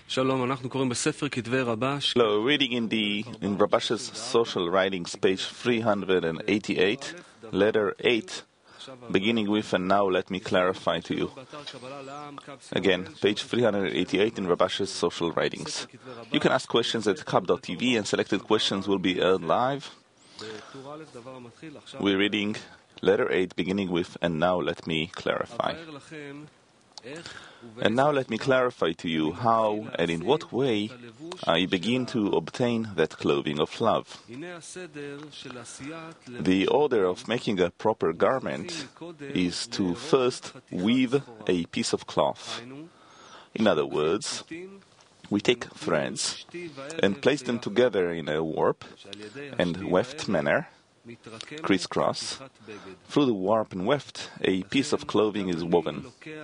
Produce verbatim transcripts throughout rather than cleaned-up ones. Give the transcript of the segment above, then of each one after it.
שלום, אנחנו קוראים בספר כתבי רבש. Hello, reading in the in Rabash's social writings, page three hundred eighty-eight, letter eight, beginning with, and now let me clarify to you. Again, page three hundred eighty-eight in Rabash's social writings. You can ask questions at kab dot t v and selected questions will be aired live. We're reading letter eight, beginning with, and now let me clarify. And now let me clarify to you how and in what way I begin to obtain that clothing of love. The order of making a proper garment is to first weave a piece of cloth. In other words, we take threads and place them together in a warp and weft manner, crisscross. Through the warp and weft, a piece of clothing is woven.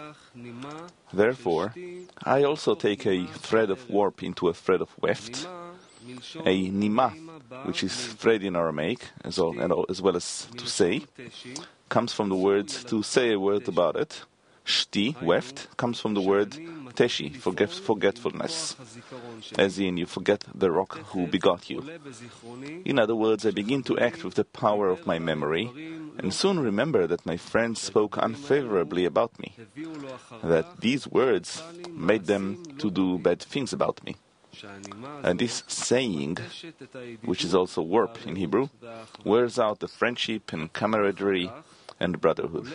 Therefore, I also take a thread of warp into a thread of weft. A nima, which is thread in Aramaic, as well, as well as to say, comes from the word to say a word about it. Shti, weft, comes from the word teshi, forget, forgetfulness, as in you forget the rock who begot you. In other words, I begin to act with the power of my memory, and soon remember that my friends spoke unfavorably about me, that these words made them to do bad things about me. And this saying, which is also warp in Hebrew, wears out the friendship and camaraderie and brotherhood.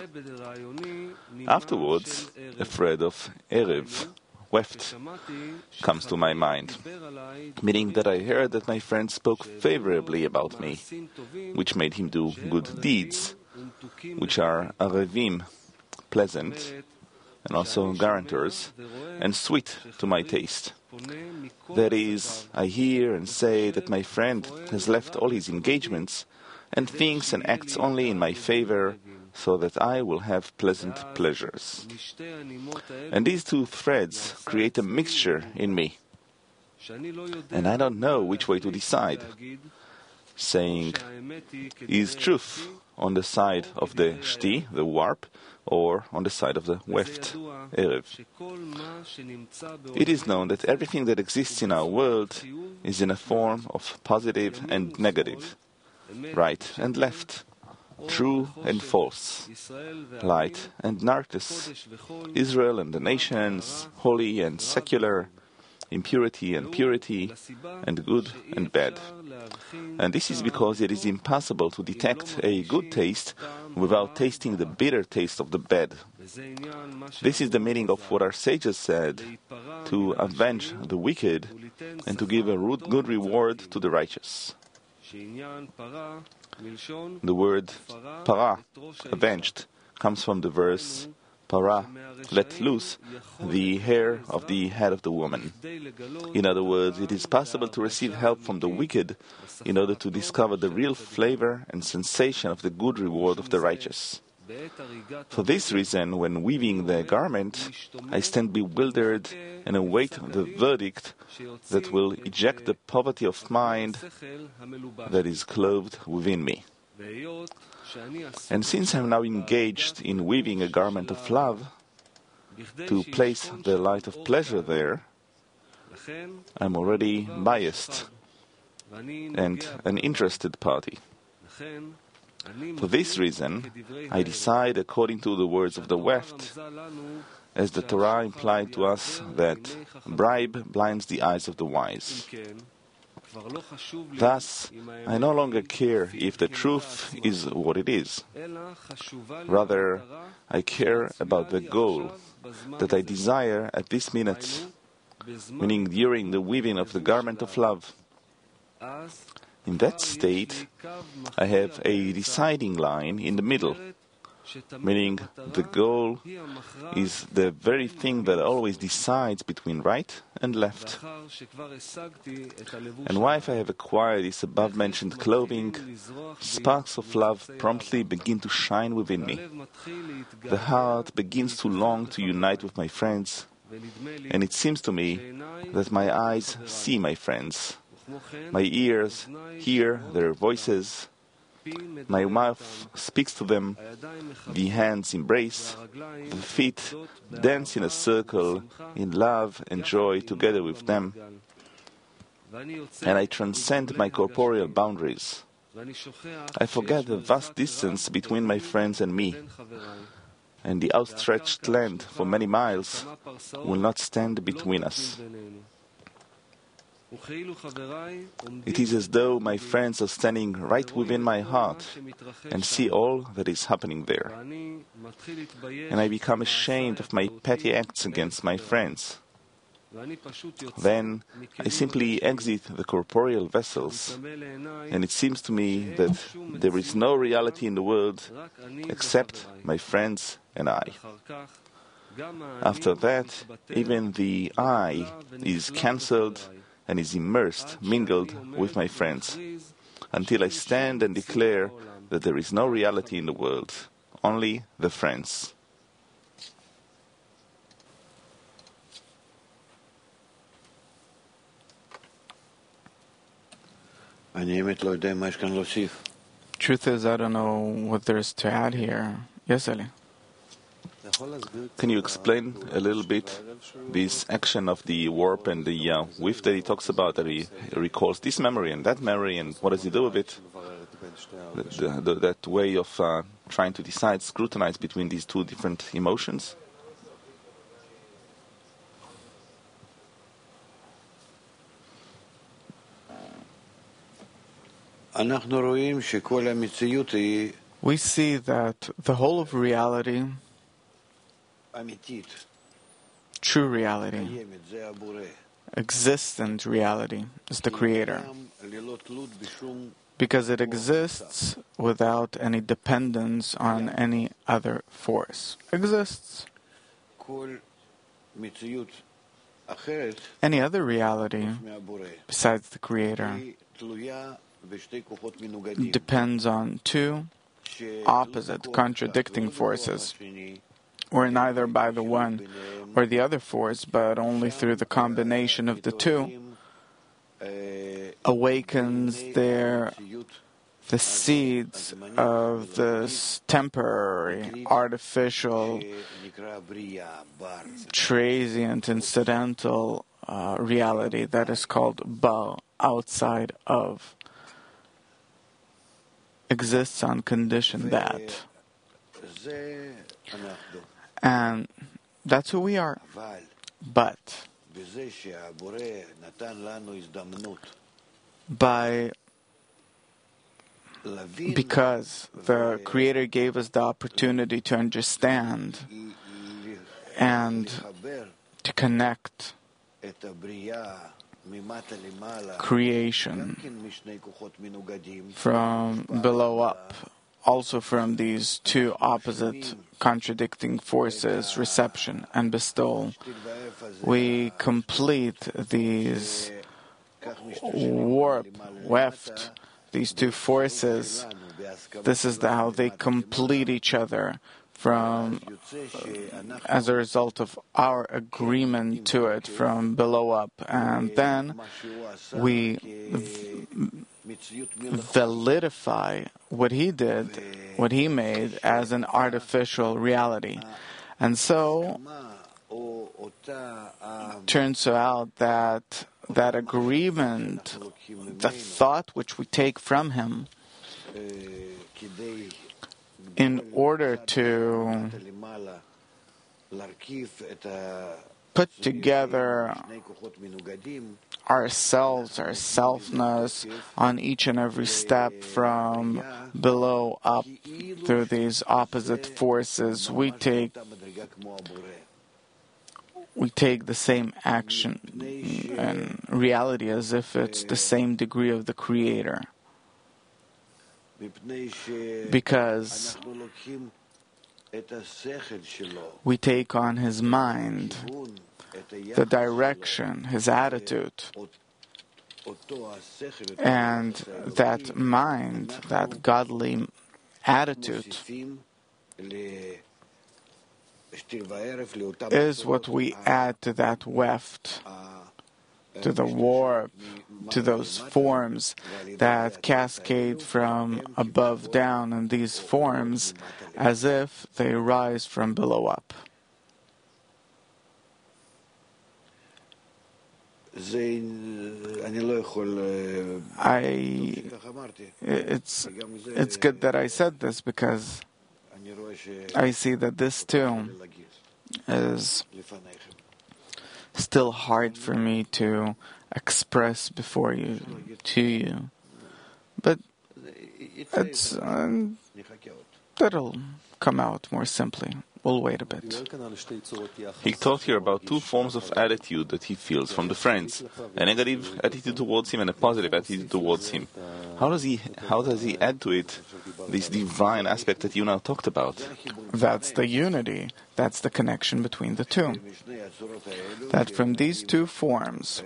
Afterwards, a thread of erev, weft, comes to my mind, meaning that I heard that my friend spoke favorably about me, which made him do good deeds, which are arevim, pleasant, and also guarantors, and sweet to my taste. That is, I hear and say that my friend has left all his engagements and thinks and acts only in my favor, so that I will have pleasant pleasures. And these two threads create a mixture in me, and I don't know which way to decide, saying, is truth on the side of the shti, the warp, or on the side of the weft, erev? It is known that everything that exists in our world is in a form of positive and negative, right and left, true and false, light and darkness, Israel and the nations, holy and secular, impurity and purity, and good and bad. And this is because it is impossible to detect a good taste without tasting the bitter taste of the bad. This is the meaning of what our sages said, to avenge the wicked and to give a good reward to the righteous. The word para, avenged, comes from the verse para, let loose the hair of the head of the woman. In other words, it is possible to receive help from the wicked in order to discover the real flavor and sensation of the good reward of the righteous. For this reason, when weaving the garment, I stand bewildered and await the verdict that will eject the poverty of mind that is clothed within me. And since I am now engaged in weaving a garment of love, to place the light of pleasure there, I am already biased and an interested party. For this reason, I decide, according to the words of the weft, as the Torah implied to us, that bribe blinds the eyes of the wise. Thus, I no longer care if the truth is what it is. Rather, I care about the goal that I desire at this minute, meaning during the weaving of the garment of love. In that state, I have a deciding line in the middle, meaning the goal is the very thing that always decides between right and left. And once I have acquired this above-mentioned clothing, sparks of love promptly begin to shine within me. The heart begins to long to unite with my friends, and it seems to me that my eyes see my friends, my ears hear their voices, My mouth speaks to them, the hands embrace, the feet dance in a circle in love and joy together with them, and I transcend my corporeal boundaries. I forget the vast distance between my friends and me, and the outstretched land for many miles will not stand between us. It is as though my friends are standing right within my heart and see all that is happening there. And I become ashamed of my petty acts against my friends. Then I simply exit the corporeal vessels, and it seems to me that there is no reality in the world except my friends and I. After that, even the I is cancelled and is immersed, mingled with my friends, until I stand and declare that there is no reality in the world, only the friends. Truth is, I don't know what there is to add here. Yes, Ali? Can you explain a little bit this action of the warp and the uh, whiff that he talks about, that he recalls this memory and that memory, and what does he do with it? The, the, the, that way of uh, trying to decide, scrutinize between these two different emotions? We see that the whole of reality, true reality, existent reality, is the Creator, because it exists without any dependence on any other force. Exists. Any other reality besides the Creator depends on two opposite, contradicting forces, or neither by the one or the other force, but only through the combination of the two awakens their the seeds of this temporary, artificial, transient, incidental uh, reality that is called Ba, outside of, exists on condition that. And that's who we are. But by because the Creator gave us the opportunity to understand and to connect creation from below up, also from these two opposite contradicting forces, reception and bestowal, we complete these warp, weft, these two forces. This is the, how they complete each other from, uh, as a result of our agreement to it from below up. And then we v- validify what he did, what he made, as an artificial reality. And so, turns out that that agreement, the thought which we take from him, in order to put together ourselves, our selfness, on each and every step from below up through these opposite forces, we take we take the same action and reality as if it's the same degree of the Creator. Because we take on his mind, the direction, his attitude, and that mind, that godly attitude, is what we add to that weft to the warp, to those forms that cascade from above down, and these forms as if they rise from below up. I, it's, it's good that I said this, because I see that this too is still hard for me to express before you, to you. But it's, uh, that'll come out more simply. We'll wait a bit. He talked here about two forms of attitude that he feels from the friends: a negative attitude towards him and a positive attitude towards him. How does he how does he add to it this divine aspect that you now talked about? That's the unity. That's the connection between the two. That from these two forms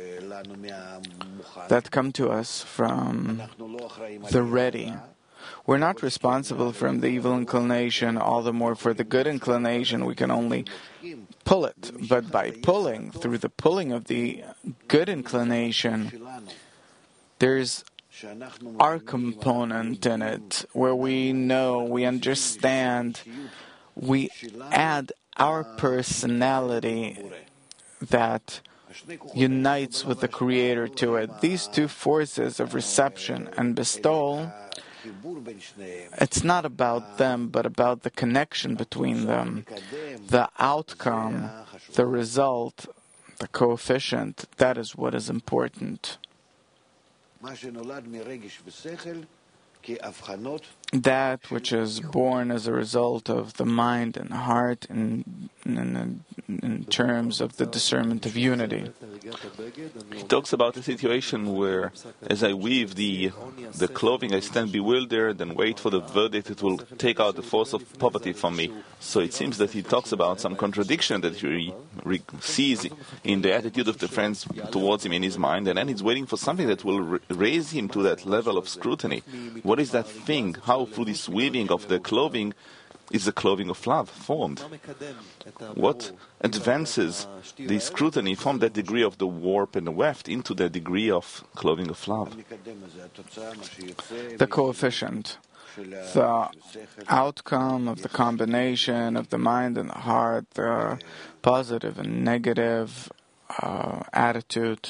that come to us from the ready, we're not responsible from the evil inclination, all the more for the good inclination. We can only pull it. But by pulling, through the pulling of the good inclination, there's our component in it, where we know, we understand, we add our personality that unites with the Creator to it. These two forces of reception and bestowal, it's not about them, but about the connection between them. The outcome, the result, the coefficient, that is what is important. That which is born as a result of the mind and heart in, in, in terms of the discernment of unity. He talks about a situation where, as I weave the the clothing, I stand bewildered and wait for the verdict that will take out the force of poverty from me. So it seems that he talks about some contradiction that he re- sees in the attitude of the friends towards him in his mind, and then he's waiting for something that will r- raise him to that level of scrutiny. What is that thing? How through this weaving of the clothing is the clothing of love formed? What advances the scrutiny from that degree of the warp and the weft into the degree of clothing of love? The coefficient, the outcome of the combination of the mind and the heart, the positive and negative uh, attitude.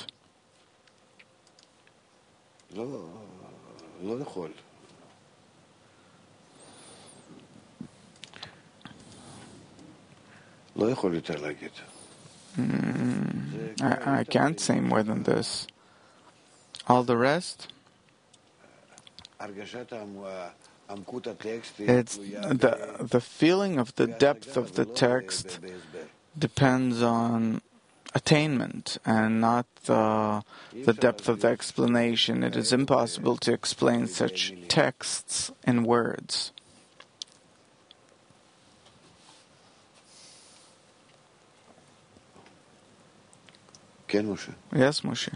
Mm, I, I can't say more than this. All the rest, it's the, the feeling of the depth of the text depends on attainment and not the, the depth of the explanation. It is impossible to explain such texts in words. Yes, Moshe.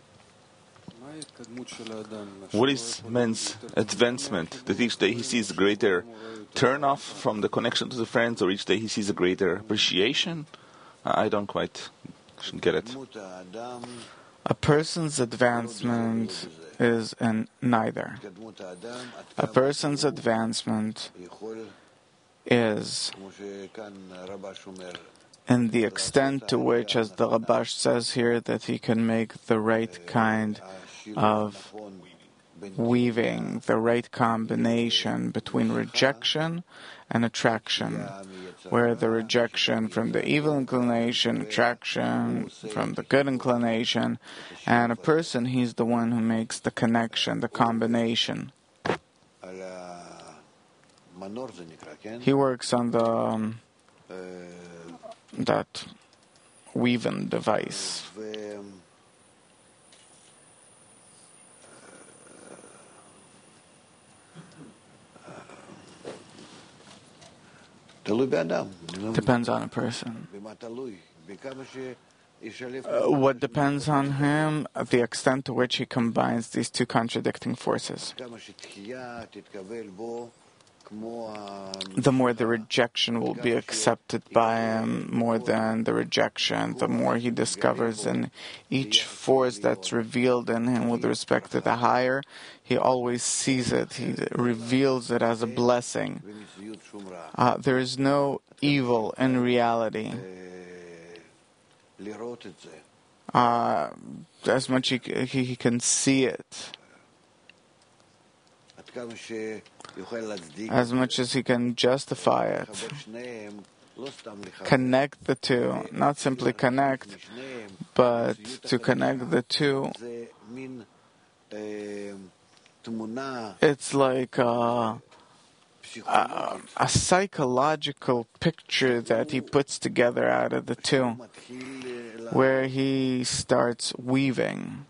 What is man's advancement? That each day he sees a greater turn-off from the connection to the friends, or each day he sees a greater appreciation? I don't quite get it. A person's advancement is in neither. A person's advancement is in the extent to which, as the Rabash says here, that he can make the right kind of weaving, the right combination between rejection and attraction, where the rejection from the evil inclination, attraction from the good inclination, and a person, he's the one who makes the connection, the combination. He works on the um, that weaving device. Depends on a person. Uh, what depends on him? The extent to which he combines these two contradicting forces. the more the rejection will be accepted by him, more than the rejection, the more he discovers in each force that's revealed in him with respect to the higher, he always sees it, he reveals it as a blessing. Uh, there is no evil in reality. Uh, as much he, he, he can see it, as much as he can justify it, connect the two, not simply connect, but to connect the two. It's like a, a, a psychological picture that he puts together out of the two, where he starts weaving.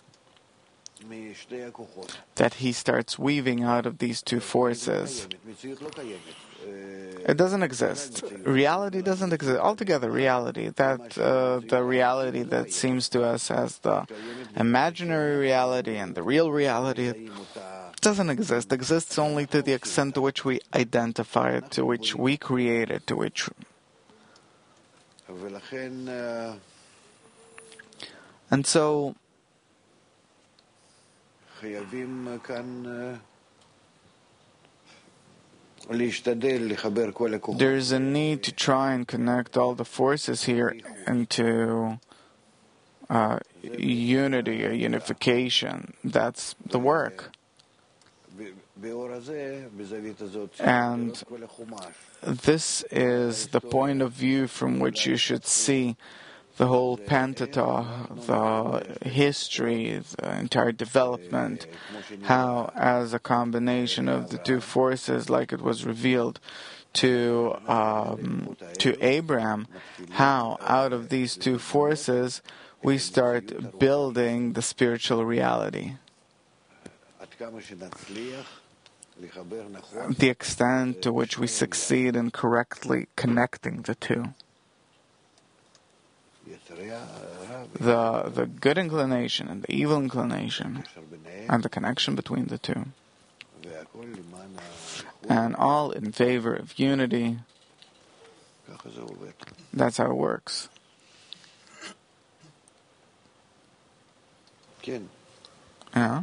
That he starts weaving out of these two forces. It doesn't exist. Reality doesn't exist. Altogether, reality, that uh, the reality that seems to us as the imaginary reality and the real reality doesn't exist. Exists only to the extent to which we identify it, to which we create it, to which... And so... There's a need to try and connect all the forces here into uh, unity, a unification. That's the work. And this is the point of view from which you should see the whole Pentateuch, the history, the entire development, how as a combination of the two forces, like it was revealed to um, to Abraham, how out of these two forces we start building the spiritual reality. The extent to which we succeed in correctly connecting the two. The, the good inclination and the evil inclination, and the connection between the two. And all in favor of unity. That's how it works. Yeah?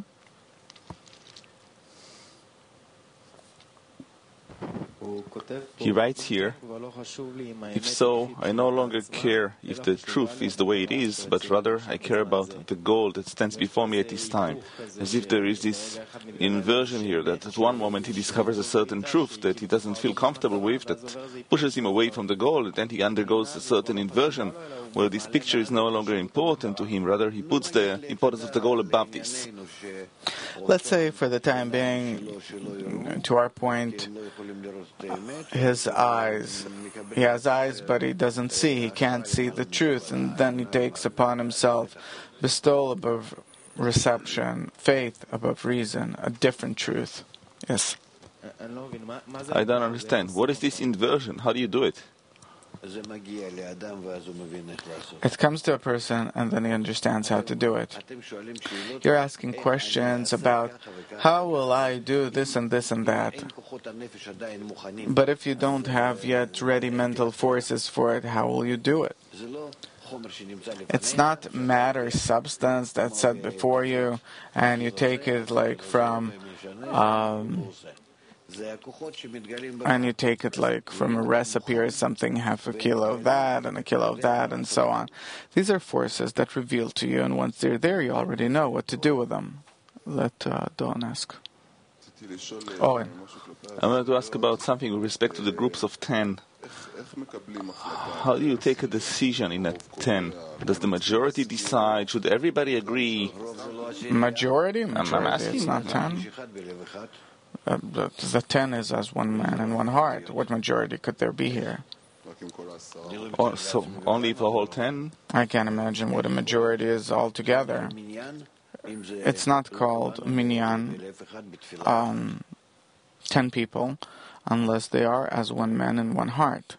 He writes here, if so, I no longer care if the truth is the way it is, but rather I care about the goal that stands before me at this time. As if there is this inversion here, that at one moment he discovers a certain truth that he doesn't feel comfortable with, that pushes him away from the goal, and then he undergoes a certain inversion, where this picture is no longer important to him, rather he puts the importance of the goal above this. Let's say for the time being, to our point, his eyes, he has eyes but he doesn't see, he can't see the truth, and then he takes upon himself bestowal above reception, faith above reason, a different truth. Yes? I don't understand. What is this inversion? How do you do it? It comes to a person and then he understands how to do it. You're asking questions about how will I do this and this and that. But if you don't have yet ready mental forces for it, how will you do it? It's not matter, substance that's set before you and you take it like from... Um, and you take it like from a recipe or something, half a kilo of that and a kilo of that and so on. These are forces that reveal to you, and once they're there, you already know what to do with them. Let uh, Don ask. Owen. I wanted to ask about something with respect to the groups of ten. How do you take a decision in a ten? Does the majority decide? Should everybody agree? Majority? Majority, I'm asking. It's not ten. Uh, the, the ten is as one man and one heart. What majority could there be here? Oh, so only for whole ten? I can't imagine what a majority is altogether. It's not called minyan, um, ten people, unless they are as one man and one heart.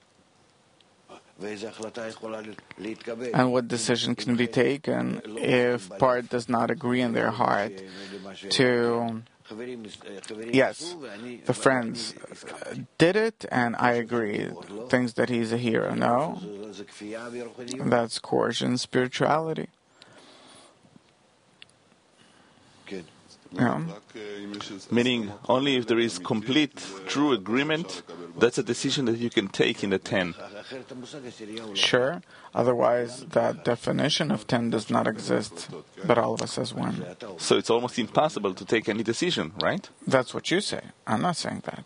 And what decision can be taken if part does not agree in their heart to Yes, the friends did it, and I agree. Things that he's a hero. No, that's coercion spirituality. Yeah. Meaning, only if there is complete, true agreement, that's a decision that you can take in the ten. Sure. Otherwise, that definition of ten does not exist, but all of us as one. So it's almost impossible to take any decision, right? That's what you say. I'm not saying that.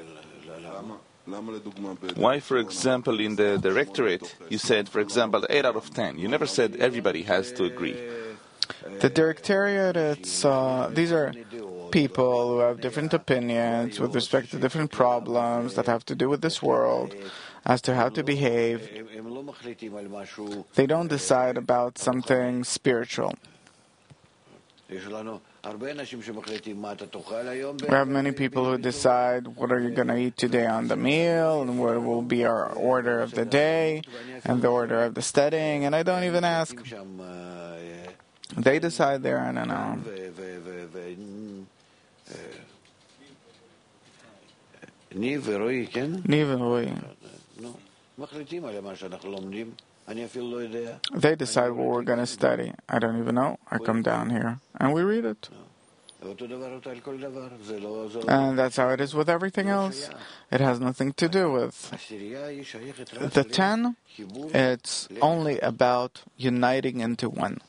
Why, for example, in the directorate, you said, for example, eight out of ten. You never said everybody has to agree. The directorate, it's, uh, these are people who have different opinions with respect to different problems that have to do with this world as to how to behave. They don't decide about something spiritual. We have many people who decide what are you going to eat today on the meal, and what will be our order of the day, and the order of the studying, and I don't even ask. They decide there on their own. Niv and Roy. They decide what we're going to study. I don't even know. I come down here and we read it. And that's how it is with everything else. It has nothing to do with the ten. It's only about uniting into one.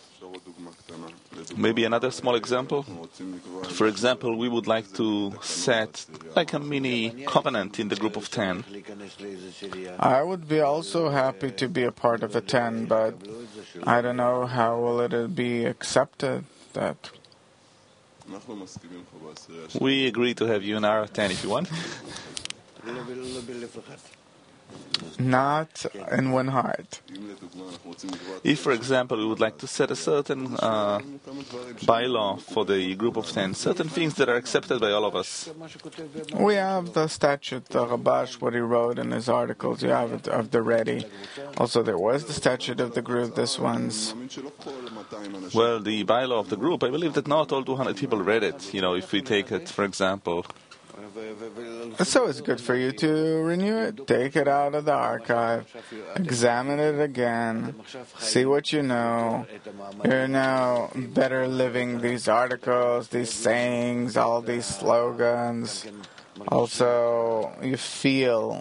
Maybe another small example. For example, we would like to set like a mini covenant in the group of ten. I would be also happy to be a part of a ten, but I don't know how will it be accepted that. We agree to have you in our ten if you want. Not in one heart. If, for example, we would like to set a certain uh, bylaw for the group of ten, certain things that are accepted by all of us. We have the statute, the Rabash, what he wrote in his articles. You have it of the ready. Also, there was the statute of the group, this one's. Well, the bylaw of the group, I believe that not all two hundred people read it. You know, if we take it, for example. So it's good for you to renew it, take it out of the archive, examine it again, see what you know. You're now better living these articles, these sayings, all these slogans. Also, you feel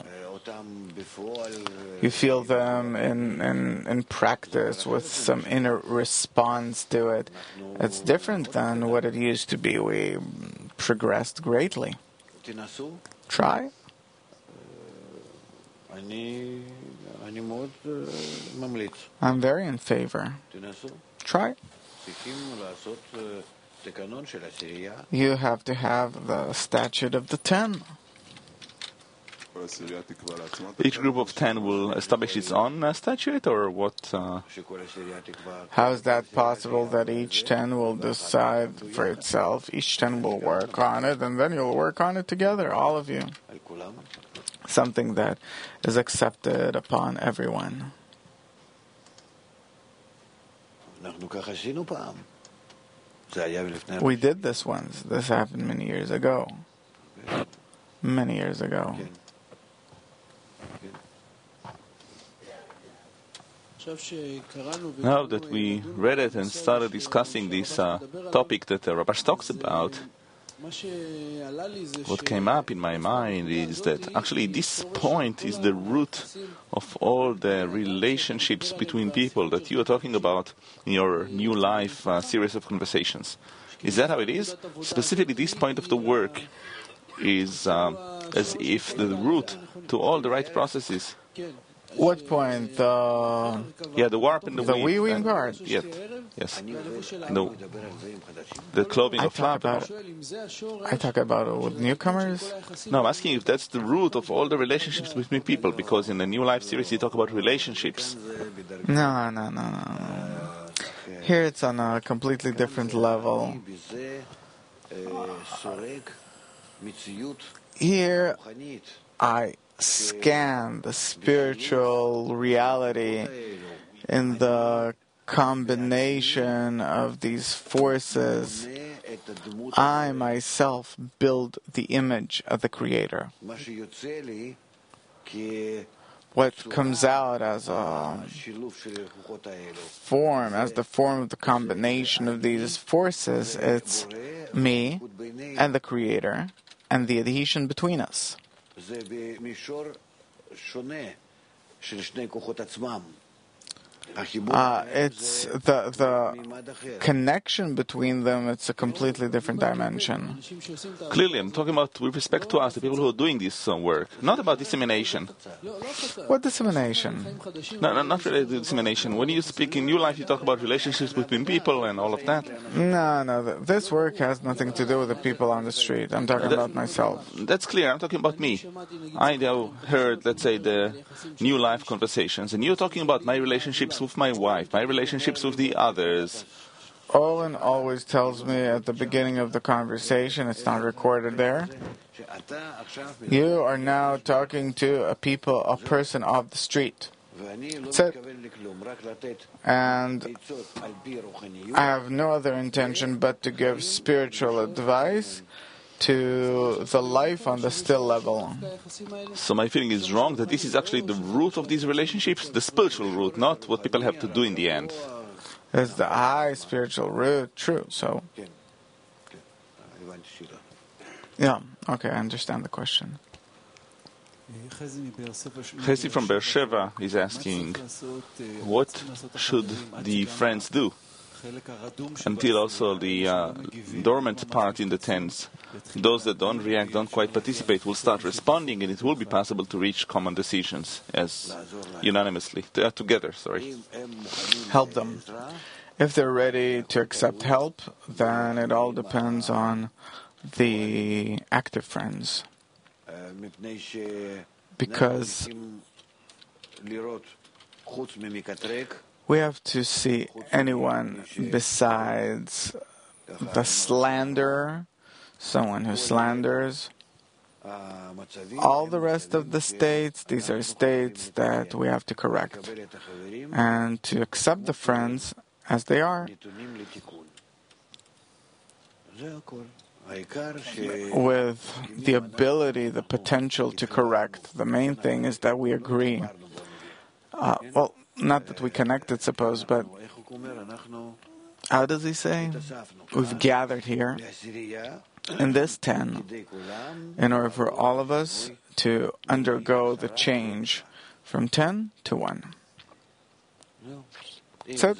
you feel them in, in, in practice with some inner response to it. It's different than what it used to be. We progressed greatly. Try. I'm very in favor. Try. You have to have the statute of the ten. Each group of ten will establish its own uh, statute, or what? Uh... How is that possible that each ten will decide for itself? Each ten will work on it, and then you'll work on it together, all of you. Something that is accepted upon everyone. We did this once. This happened many years ago. Many years ago. Now that we read it and started discussing this uh, topic that uh, Rabash talks about, what came up in my mind is that actually this point is the root of all the relationships between people that you are talking about in your New Life uh, series of conversations. Is that how it is? Specifically, this point of the work is um, as if the root to all the right processes. What point? The yeah, the warp and the, the weaving part. Yeah, yes. The, the clothing I of talk love. about. I talk about it with newcomers. No, I'm asking if that's the root of all the relationships between people, because in the New Life series you talk about relationships. No, no, no, no. Here it's on a completely different level. Here I scan the spiritual reality in the combination of these forces I myself build the image of the Creator. What comes out as a form, as the form of the combination of these forces, it's me and the Creator and the adhesion between us. Uh, it's the the connection between them. It's a completely different dimension. Clearly, I'm talking about with respect to us, the people who are doing this uh, work, not about dissemination. What dissemination? No, no, not really dissemination. When you speak in New Life, you talk about relationships between people and all of that. No, no. th- This work has nothing to do with the people on the street. I'm talking about myself. That's clear. I'm talking about me. I now heard, let's say, the New Life conversations, and you're talking about my relationships with my wife, my relationships with the others. Owen always tells me at the beginning of the conversation, it's not recorded there, you are now talking to a people, a person of the street. That's it. And I have no other intention but to give spiritual advice to the life on the still level. So my feeling is wrong that this is actually the root of these relationships, the spiritual root, not what people have to do in the end. It's the high spiritual root, true. So, yeah, okay, I understand the question. Chesi from Beersheba is asking, what should the friends do until also the uh, dormant part in the tents, those that don't react, don't quite participate, will start responding, and it will be possible to reach common decisions as unanimously, uh, together, sorry. Help them. If they're ready to accept help, then it all depends on the active friends. Because we have to see anyone besides the slanderer, someone who slanders. All the rest of the states, these are states that we have to correct and to accept the friends as they are, with the ability, the potential to correct. The main thing is that we agree. Uh, well, not that we connected, suppose, but how does he say? We've gathered here in this ten in order for all of us to undergo the change from ten to one. So,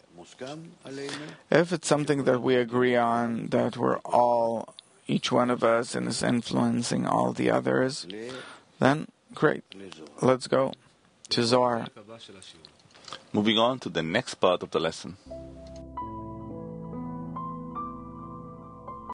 if it's something that we agree on, that we're all, each one of us, and is influencing all the others, then great. Let's go to Zohar. Moving on to the next part of the lesson.